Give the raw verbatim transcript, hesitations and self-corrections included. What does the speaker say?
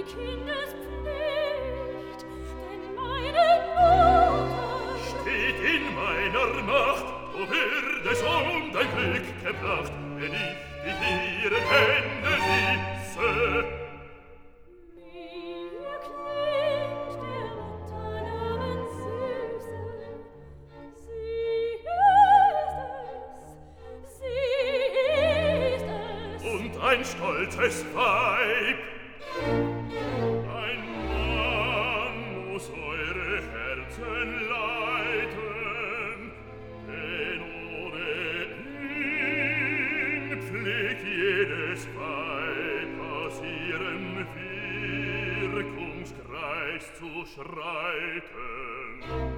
Kindespflicht, denn meine Mutter steht in meiner Macht, o wird es um dein Glück gebracht, wenn ich dich ihren Händen ließe. Mir klingt der Mutternamen süße. Sie ist es, sie ist es. Und ein stolzes Weib. Ein Mann muss eure Herzen leiten, denn ohne ihn pflegt jedes Weib aus ihrem Wirkungskreis zu schreiten.